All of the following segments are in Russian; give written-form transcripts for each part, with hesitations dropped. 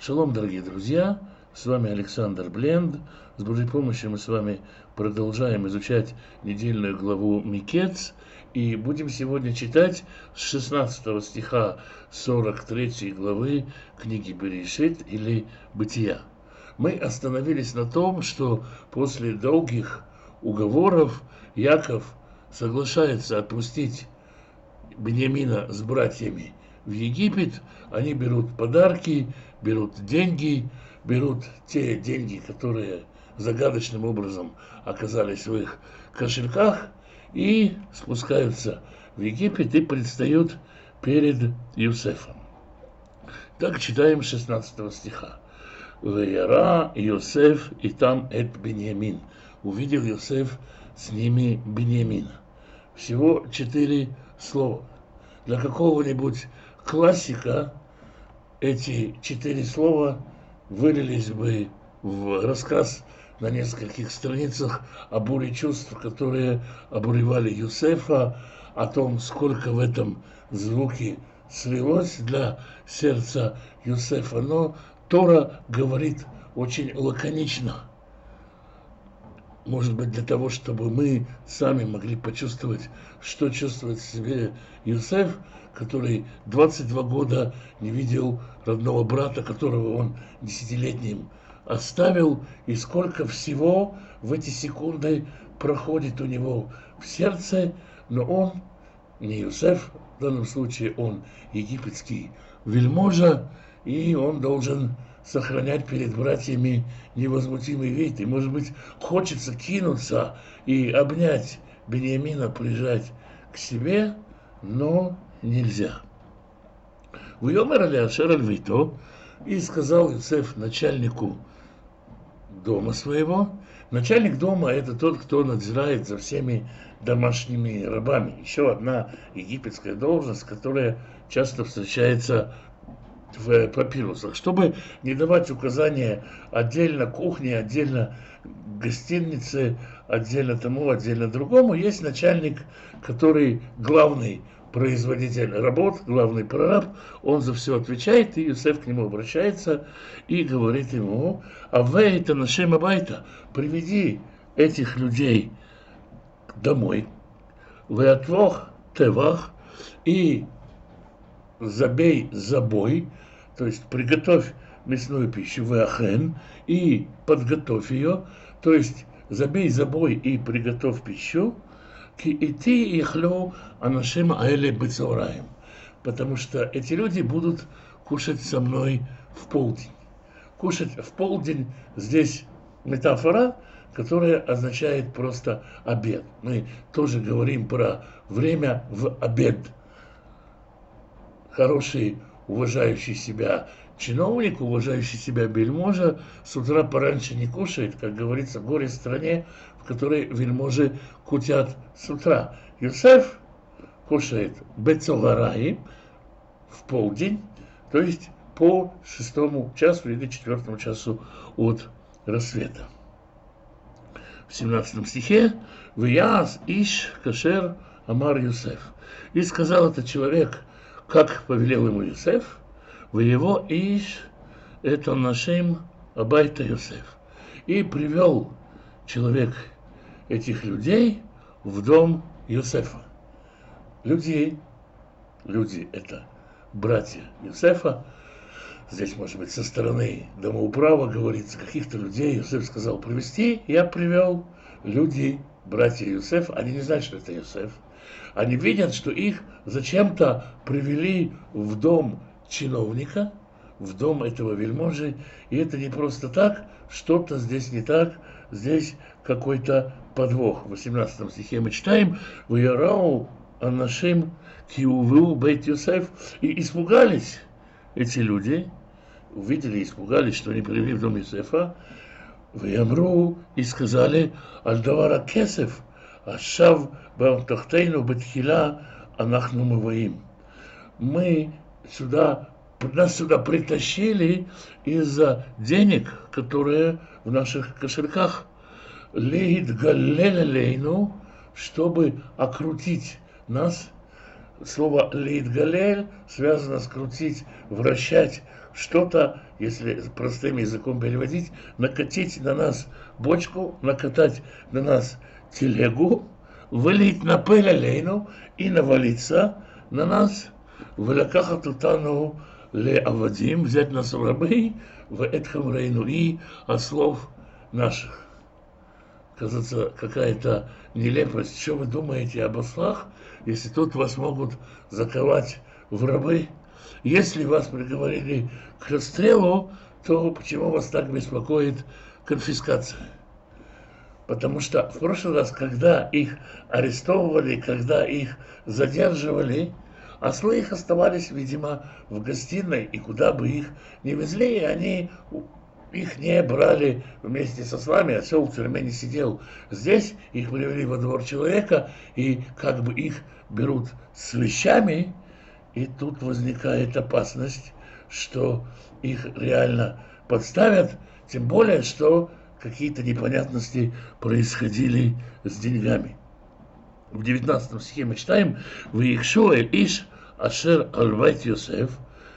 Шалом, дорогие друзья! С вами Александр Бленд. С Божьей помощью мы с вами продолжаем изучать недельную главу Микец. И будем сегодня читать с 16 стиха 43 главы книги Берешит или Бытия. Мы остановились на том, что после долгих уговоров Яков соглашается отпустить Биньямина с братьями в Египет. Они берут подарки, берут деньги, берут те деньги, которые загадочным образом оказались в их кошельках, и спускаются в Египет и предстают перед Юсефом. Так читаем 16 стиха. «Веяра Йосеф и там эт Биньямин». Увидел Йосеф с ними Биньямина. Всего 4 слова. Для какого-нибудь классика эти 4 слова вылились бы в рассказ на нескольких страницах о буре чувств, которые обуревали Юсефа, о том, сколько в этом звуке слилось для сердца Юсефа. Но Тора говорит очень лаконично. Может быть, для того, чтобы мы сами могли почувствовать, что чувствует в себе Юсеф, который 22 года не видел родного брата, которого он десятилетним оставил, и сколько всего в эти секунды проходит у него в сердце, но он, не Юсеф, в данном случае он египетский вельможа, и он должен сохранять перед братьями невозмутимый вид. И, может быть, хочется кинуться и обнять Биньямина, прижать к себе, но нельзя. «Вьомер аля ашер аль вито», и сказал Юсеф начальнику дома своего. Начальник дома – это тот, кто надзирает за всеми домашними рабами. Еще одна египетская должность, которая часто встречается в папирусах, чтобы не давать указания отдельно кухне, отдельно гостинице, отдельно тому, отдельно другому. Есть начальник, который главный производитель работ, главный прораб, он за все отвечает, и Юсеф к нему обращается и говорит ему: «Авейта нашем абайта, приведи этих людей домой, веатвох тевах, и забей забой», то есть приготовь мясную пищу, веахен, и подготовь ее, то есть забей забой и приготовь пищу, ки ити ихлю анашим аэле бецораим, потому что эти люди будут кушать со мной в полдень. Кушать в полдень здесь метафора, которая означает просто обед. Мы тоже говорим про время в обед. Хороший, уважающий себя чиновник, уважающий себя вельможа с утра пораньше не кушает, как говорится, горе стране, в которой вельможи кутят с утра. Юсеф кушает бецовараи в полдень, то есть по 6 часу или 4 часу от рассвета. В 17 стихе «Вияз иш кашер амар Юсеф». И сказал этот человек, как повелел ему Юсеф, в его иш это нашим абайта Юсеф. И привел человек этих людей в дом Юсефа. Люди это братья Юсефа. Здесь, может быть, со стороны домоуправа говорится, каких-то людей Юсеф сказал привести. Я привел люди, братья Юсеф. Они не знают, что это Юсеф. Они видят, что их зачем-то привели в дом чиновника, в дом этого вельможи. И это не просто так, что-то здесь не так, здесь какой-то подвох. В 18 стихе мы читаем: «Ваярау анашим киуву бейт Юсеф». И испугались эти люди, увидели и испугались, что они привели в дом Юсефа. «Ваямру», и сказали: «Альдавара кесев, ашав баамтахтейну бетхила анахну мываим». Нас сюда притащили из-за денег, которые в наших кошельках. «Леид галель, чтобы окрутить нас». Слово «леид галель» связано с крутить, вращать, что-то, если простым языком переводить, накатить на нас бочку, накатать на нас телегу, вылить на пыль алейну и навалиться на нас, ולקחת אותנו לעבדים, взять нас в рабы, в Эдхамрейну и ослов наших. Кажется, какая-то нелепость. Что вы думаете об ослах, если тут вас могут заковать в рабы? Если вас приговорили к расстрелу, то почему вас так беспокоит конфискация? Потому что в прошлый раз, когда их арестовывали, когда их задерживали, ослы их оставались, видимо, в гостиной, и куда бы их ни везли, они их не брали вместе со ослами, осел в тюрьме не сидел. Здесь их привели во двор человека, и как бы их берут с вещами, и тут возникает опасность, что их реально подставят, тем более, что какие-то непонятности происходили с деньгами. В 19 стихе мы читаем: «Ваикшу эль иш ашер альвайт Йосеф»,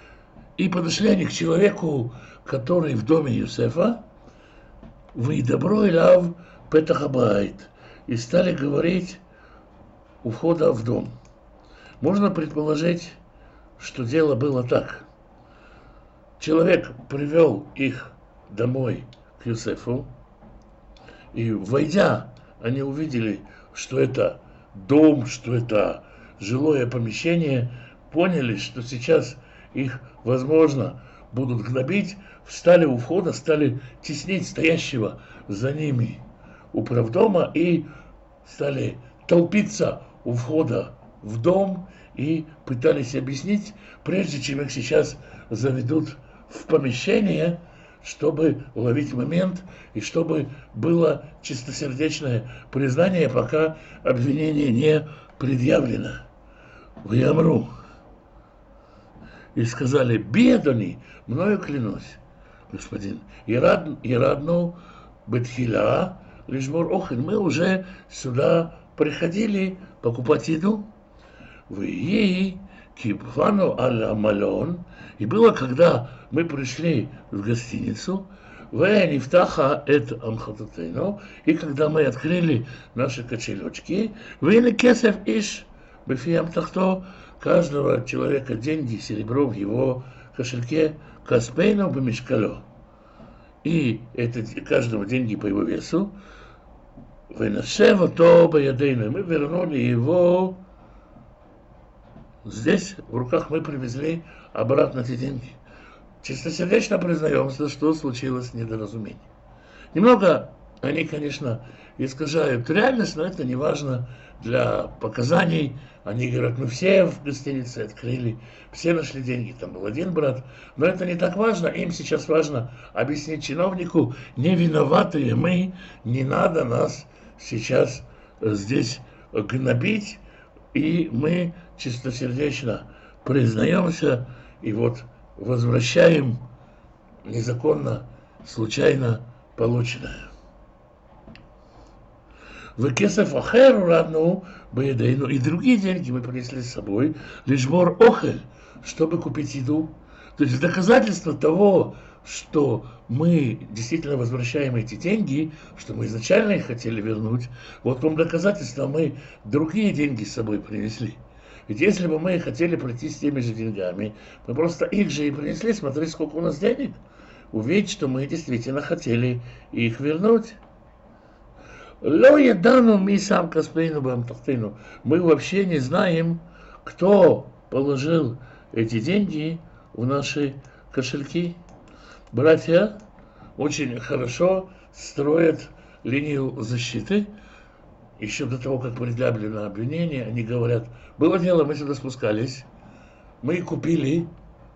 и подошли они к человеку, который в доме Йосефа, «Ваидабро элав петах абайт», и стали говорить у входа в дом. Можно предположить, что дело было так. Человек привел их домой к Йосефу, и, войдя, они увидели, что это дом, что это жилое помещение, поняли, что сейчас их, возможно, будут гнобить, встали у входа, стали теснить стоящего за ними управдома и стали толпиться у входа в дом и пытались объяснить, прежде чем их сейчас заведут в помещение, чтобы уловить момент и чтобы было чистосердечное признание, пока обвинение не предъявлено. «Ваямру», и сказали: «Бедони, мною клянусь, господин, Ирадну Бетхила Лишмор Охин, мы уже сюда приходили покупать еду. Вы ей кипвану аля малон». И было, когда мы пришли в гостиницу, «Вэнифтаха эт амхататейно», и когда мы открыли наши кошелечки, «Вэни кесев иш бефиям тахто», каждого человека деньги, серебро в его кошельке, «Каспейно бемешкало», и это каждому деньги по его весу, «Вэнашева то баядейно», мы вернули его. Здесь в руках мы привезли обратно эти деньги. Чистосердечно признаемся, что случилось недоразумение. Немного они, конечно, искажают реальность, но это не важно для показаний. Они говорят: мы все в гостинице открыли, все нашли деньги, там был один брат. Но это не так важно, им сейчас важно объяснить чиновнику: не виноватые мы, не надо нас сейчас здесь гнобить, и мы чистосердечно признаемся и вот возвращаем незаконно, случайно полученное. «Векесеф ахер радну баедейну», и другие деньги мы принесли с собой, лишмор охель, чтобы купить еду. То есть доказательство того, что мы действительно возвращаем эти деньги, что мы изначально их хотели вернуть, вот вам доказательство: мы другие деньги с собой принесли. Ведь если бы мы хотели прийти с теми же деньгами, мы просто их же и принесли, смотри, сколько у нас денег, увидеть, что мы действительно хотели их вернуть. «Ло ядану ми сам каспейну бамтахтейну», мы вообще не знаем, кто положил эти деньги в наши кошельки. Братья очень хорошо строят линию защиты. Еще до того, как предъявлено обвинение, они говорят: было дело, мы сюда спускались, мы купили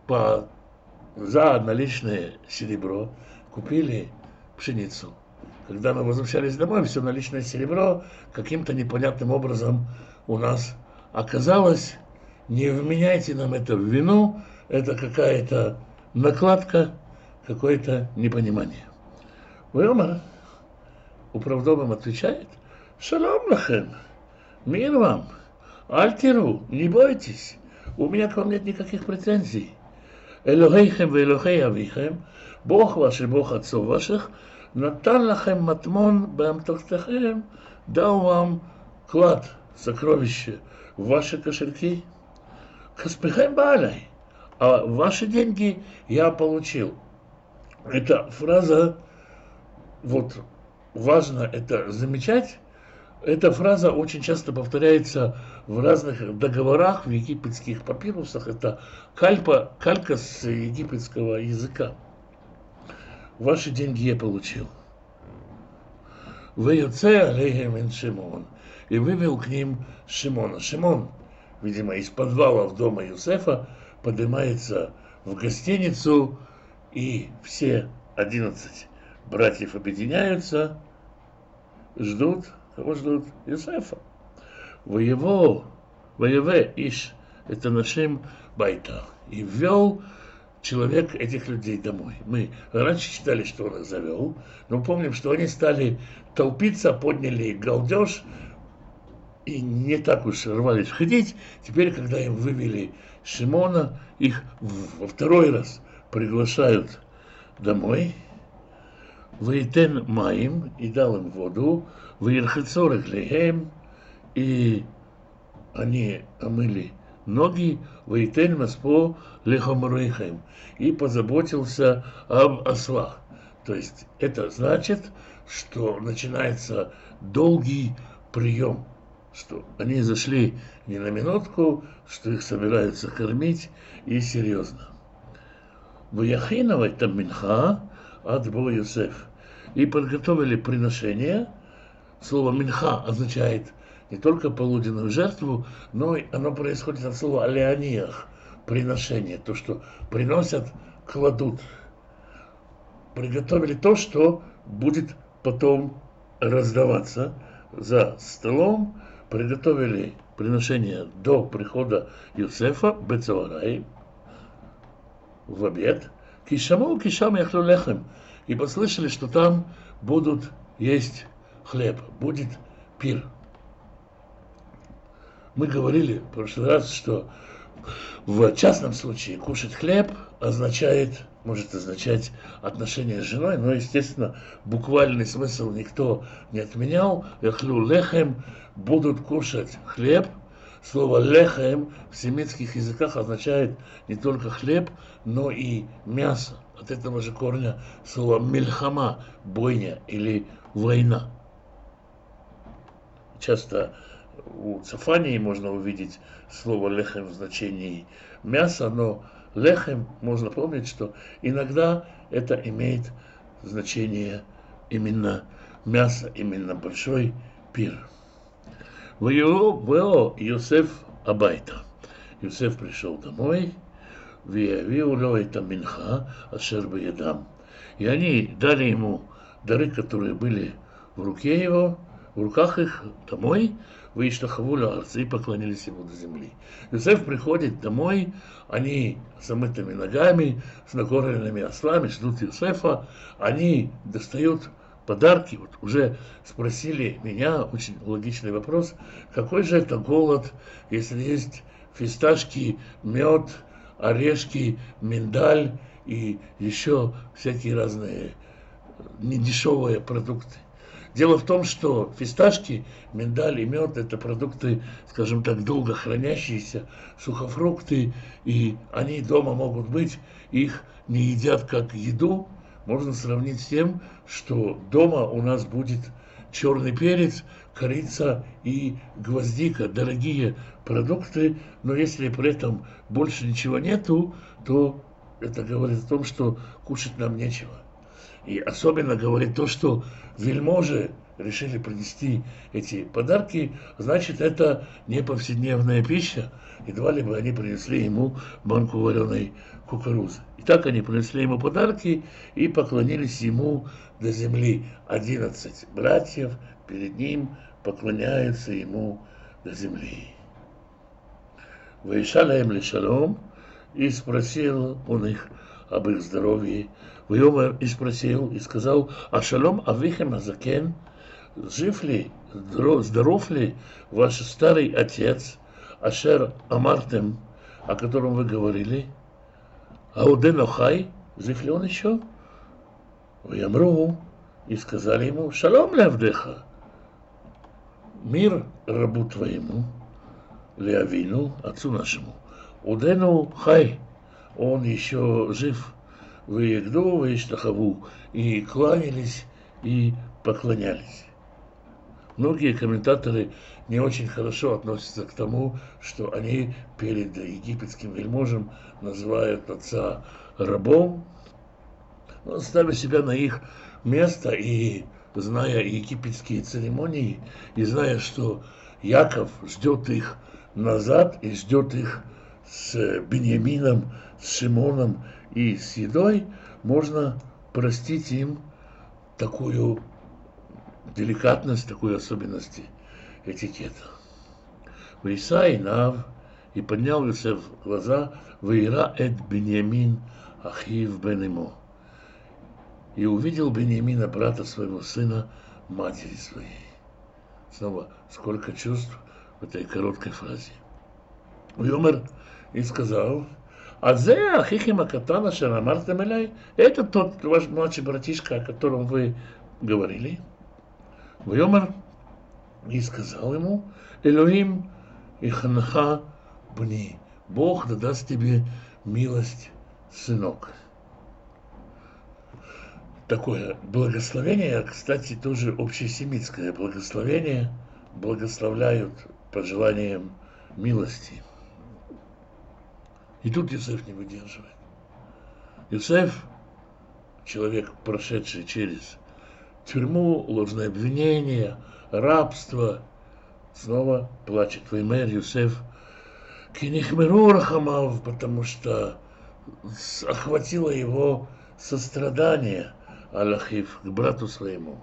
за наличное серебро, купили пшеницу. Когда мы возвращались домой, все наличное серебро каким-то непонятным образом у нас оказалось. Не вменяйте нам это в вину, это какая-то накладка, какое-то непонимание. Вайомар управдомом отвечает: «Шалом лахем, мир вам, альтиру, не бойтесь, у меня к вам нет никаких претензий. Элохейхем ве Элохей авихем, Бог ваш и Бог отцов ваших, натан лахем матмон беамтохтехем, дал вам клад, сокровище в ваши кошельки. Хаспехем баалай, а ваши деньги я получил. Эта фраза, вот важно это замечать, эта фраза очень часто повторяется в разных договорах, в египетских папирусах. Это калька с египетского языка. Ваши деньги я получил. Вейоце алейхем ин Шимон. И вывел к ним Шимона. Шимон, видимо, из подвалов дома Юсефа поднимается в гостиницу, и все 11 братьев объединяются, ждут. Кого ждут? Юсефа. Воеве иш, это нашим байта. И ввел человек этих людей домой. Мы раньше читали, что он их завел, но помним, что они стали толпиться, подняли галдеж и не так уж рвались входить. Теперь, когда им вывели Шимона, их во второй раз приглашают домой. Вейтен маим, и дал им воду, веирхецор лехем, и они омыли ноги, вейтен маспо лехомрейхем, и позаботился об ослах. То есть это значит, что начинается долгий прием, что они зашли не на минутку, что их собираются кормить, и серьезно. Ваяхинова там минха от Бо Юсеф. И подготовили приношение. Слово минха означает не только полуденную жертву, но и оно происходит от слова алеаниях, приношение, то, что приносят, кладут. Приготовили то, что будет потом раздаваться за столом. Приготовили приношение до прихода Юсефа, Бецаварай, в обед. Кишаму, кишам яхлю лехем. И послышали, что там будут есть хлеб, будет пир. Мы говорили в прошлый раз, что в частном случае кушать хлеб может означать отношения с женой, но, естественно, буквальный смысл никто не отменял. Яхлю лехем, будут кушать хлеб. Слово лехем в семитских языках означает не только хлеб, но и мясо. От этого же корня слово мильхама, бойня или война. Часто у Цафании можно увидеть слово лехем в значении мяса, но лехем можно помнить, что иногда это имеет значение именно мяса, именно большой пир. Вео Юсеф абайта. Юсеф пришел домой. Это минха, ашер беядам. И они дали ему дары, которые были в руке его, в руках их домой, выиштахавуля арцы, и поклонились ему до земли. Юсеф приходит домой, они с омытыми ногами, с накормленными ослами, ждут Юсефа, они достают подарки. Вот уже спросили меня, очень логичный вопрос, какой же это голод, если есть фисташки, мед, орешки, миндаль и еще всякие разные недешевые продукты. Дело в том, что фисташки, миндаль и мед – это продукты, скажем так, долго хранящиеся, сухофрукты, и они дома могут быть, их не едят как еду. Можно сравнить с тем, что дома у нас будет черный перец, корица и гвоздика, дорогие продукты, но если при этом больше ничего нету, то это говорит о том, что кушать нам нечего. И особенно говорит то, что вельможи решили принести эти подарки, значит, это не повседневная пища, едва ли бы они принесли ему банку вареной кукурузы. И так они принесли ему подарки и поклонились ему до земли. 11 братьев перед ним поклоняются ему до земли. Ваишалаем ли шалом, и спросил он их об их здоровье. Вайомер и спросил, и сказал: а шалом авихем азакен, жив ли, здоров ли ваш старый отец, ашер амартем, о котором вы говорили? Аудено хай, жив ли он еще? Ваямру, и сказали ему, шалом лявдеха, мир рабу твоему, Леавину, отцу нашему. Удену хай, он еще жив, выегду, выиштахаву, и кланялись, и поклонялись. Многие комментаторы не очень хорошо относятся к тому, что они перед египетским вельможем называют отца рабом, но ставя себя на их место и зная египетские церемонии, и зная, что Яков ждет их назад и ждет их с Беньямином, с Шимоном и с едой, можно простить им такую деликатность, такую особенность этикета. Вейсай Нав, и поднял Йосеф глаза, Вейра эт Беньямин Ахив бен Имо, и увидел Беньямина, брата своего сына, матери своей. Снова, сколько чувств в этой короткой фразе. Йомер и сказал, Адзе Ахихима Катана Шарамартам Элай, это тот ваш младший братишка, о котором вы говорили. Йомер и сказал ему, Элохим ихнаха бни, Бог даст тебе милость, сынок. Такое благословение, кстати, тоже общесемитское благословение, благословляют пожеланием милости. И тут Йосеф не выдерживает. Йосеф, человек, прошедший через тюрьму, ложное обвинение, рабство, снова плачет. Веймер Йосеф кинихмеру рахамав, потому что охватило его сострадание Аллахив к брату своему.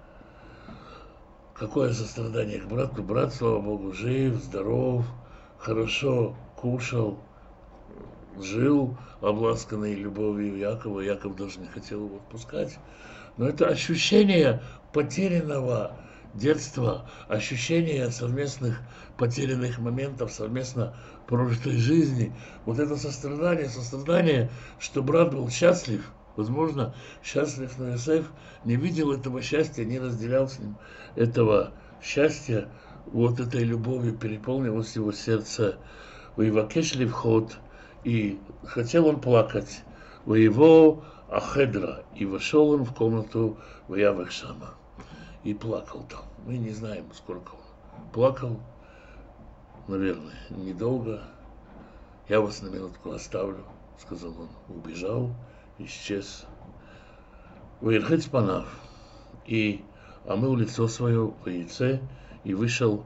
Какое сострадание к брату? Брат, слава Богу, жив, здоров, хорошо кушал, жил обласканный любовью Якова. Яков даже не хотел его отпускать. Но это ощущение потерянного детства, ощущение совместных потерянных моментов, совместно прожитой жизни. Вот это сострадание, что брат был счастлив, возможно, счастлив, но Йосеф не видел этого счастья, не разделял с ним этого счастья. Вот этой любовью переполнилось его сердце. Воевакеш вход, и хотел он плакать. Воево Ахедра, и вошел он в комнату Ваявах Шама. И плакал там. Мы не знаем, сколько он плакал. Наверное, недолго. Я вас на минутку оставлю, сказал он. Убежал, исчез. Ваирхец панав, и омыл лицо свое в яйце, и вышел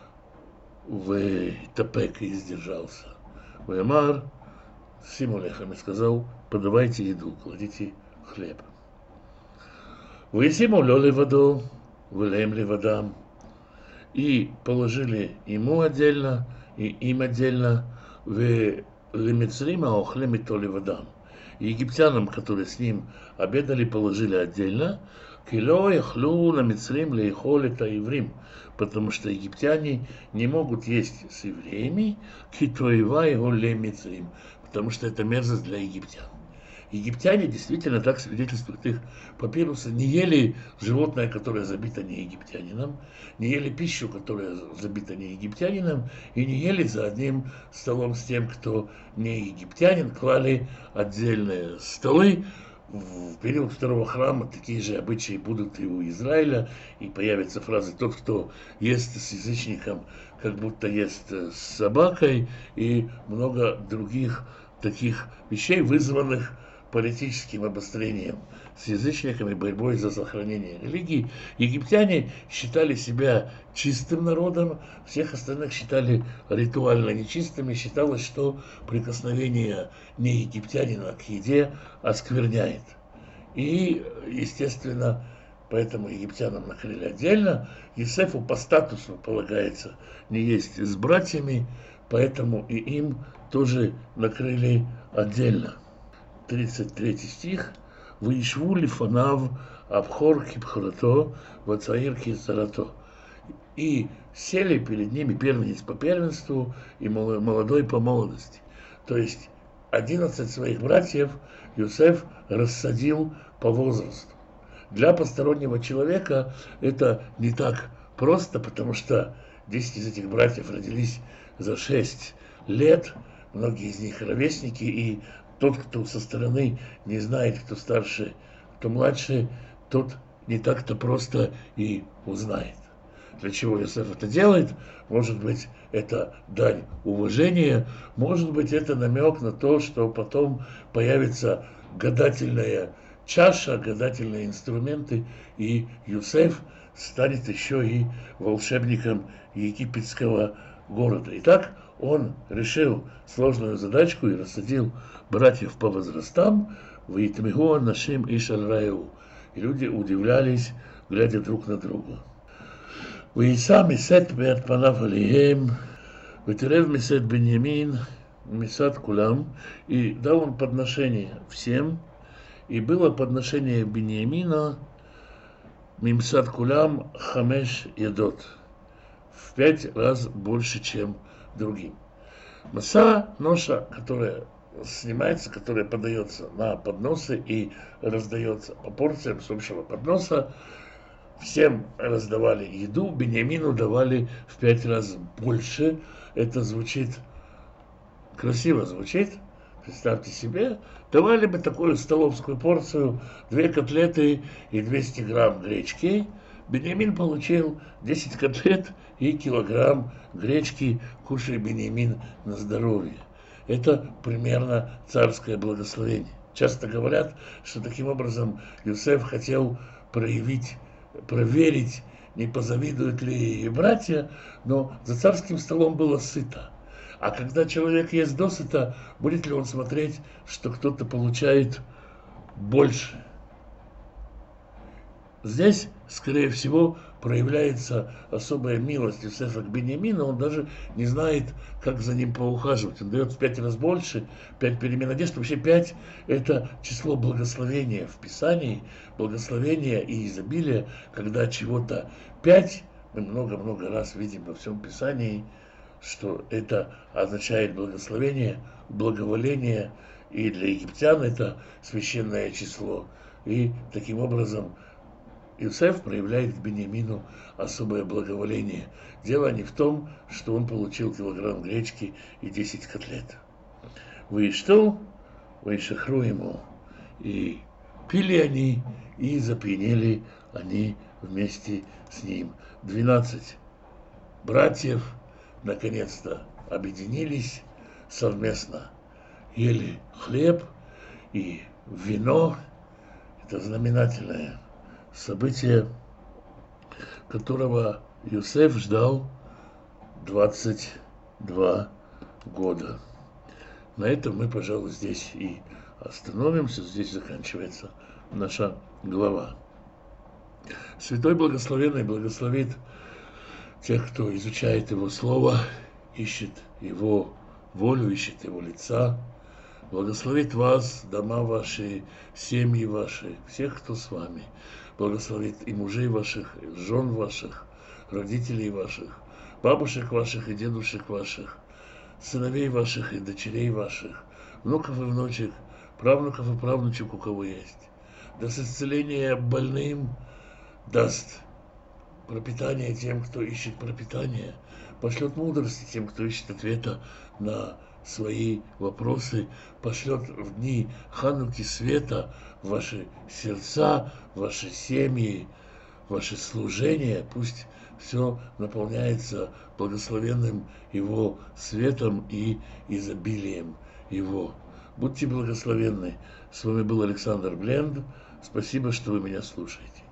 в Тапек, и сдержался. Ваямар Симулехам, и сказал, подавайте еду, кладите хлеб. Высиму лёли воду, вылемли водам, и положили ему отдельно, и им отдельно, в лемицрима охлеми толи водам. Египтянам, которые с ним обедали, положили отдельно, кило яхлу на мицрим лейхолета еврим, потому что египтяне не могут есть с евреями, китоева его лемицрим, потому что это мерзость для египтян. Египтяне действительно, так свидетельствуют их папирусы, не ели животное, которое забито не египтянином, не ели пищу, которая забита не египтянином, и не ели за одним столом с тем, кто не египтянин, клали отдельные столы. В период второго храма такие же обычаи будут и у Израиля, и появятся фразы «тот, кто ест с язычником, как будто ест с собакой», и много других таких вещей, вызванных политическим обострением с язычниками, борьбой за сохранение религии. Египтяне считали себя чистым народом, всех остальных считали ритуально нечистыми. Считалось, что прикосновение не египтянина к еде оскверняет. И, естественно, поэтому египтянам накрыли отдельно. Йосефу по статусу полагается не есть с братьями, поэтому и им тоже накрыли отдельно. 33 стих. «Ваишву лифанав абхор кипхорато, вацаир кицарато». И сели перед ними первенец по первенству и молодой по молодости. То есть 11 своих братьев Иосиф рассадил по возрасту. Для постороннего человека это не так просто, потому что 10 из этих братьев родились за 6 лет, многие из них ровесники, и тот, кто со стороны не знает, кто старше, кто младше, тот не так-то просто и узнает. Для чего Иосиф это делает? Может быть, это дань уважения, может быть, это намек на то, что потом появится гадательная чаша, гадательные инструменты, и Иосиф станет еще и волшебником египетского города. Итак, он решил сложную задачку и рассадил братьев по возрастам, «Ваитмигу анашим иш аль раэу». И люди удивлялись, глядя друг на друга. «Ваиса мисет беат панав алием, ватерев мисет Беньямин, мисат кулам». И дал он подношение всем, и было подношение Беньямина мимсат кулам хамеш едот, в 5 раз больше, чем другим. Маса, ноша, которая снимается, которая подается на подносы и раздается по порциям с общего подноса. Всем раздавали еду, Беньямину давали в 5 раз больше. Это звучит, красиво звучит. Представьте себе, давали бы такую столовскую порцию, 2 котлеты и 200 грамм гречки. Беньямин получил 10 котлет и килограмм гречки. Кушай, Беньямин, на здоровье. Это примерно царское благословение. Часто говорят, что таким образом Иосиф хотел проверить, не позавидуют ли братья, но за царским столом было сыто. А когда человек ест досыта, будет ли он смотреть, что кто-то получает больше? Здесь, скорее всего, проявляется особая милость Иосифа к Беньямину. Он даже не знает, как за ним поухаживать. Он дает в 5 раз больше, 5 перемен одежды. Вообще 5 – это число благословения в Писании, благословения и изобилия. Когда чего-то 5, мы много-много раз видим во всем Писании, что это означает благословение, благоволение, и для египтян это священное число. И таким образом Иосиф проявляет к Беньямину особое благоволение. Дело не в том, что он получил килограмм гречки и 10 котлет. Выиштол, выишахру ему. И пили они, и запьянели они вместе с ним. 12 братьев наконец-то объединились, совместно ели хлеб и вино. Это знаменательное событие, которого Иосиф ждал 22 года. На этом мы, пожалуй, здесь и остановимся. Здесь заканчивается наша глава. Святой Благословенный благословит тех, кто изучает Его Слово, ищет Его волю, ищет Его лица. Благословит вас, дома ваши, семьи ваши, всех, кто с вами. Благословит и мужей ваших, и жен ваших, родителей ваших, бабушек ваших и дедушек ваших, сыновей ваших и дочерей ваших, внуков и внучек, правнуков и правнучек, у кого есть. Даст исцеление больным, даст пропитание тем, кто ищет пропитание, пошлет мудрости тем, кто ищет ответа на свои вопросы, пошлет в дни Хануки света в ваши сердца, в ваши семьи, в ваше служение. Пусть все наполняется благословенным Его светом и изобилием Его. Будьте благословенны. С вами был Александр Бленд. Спасибо, что вы меня слушаете.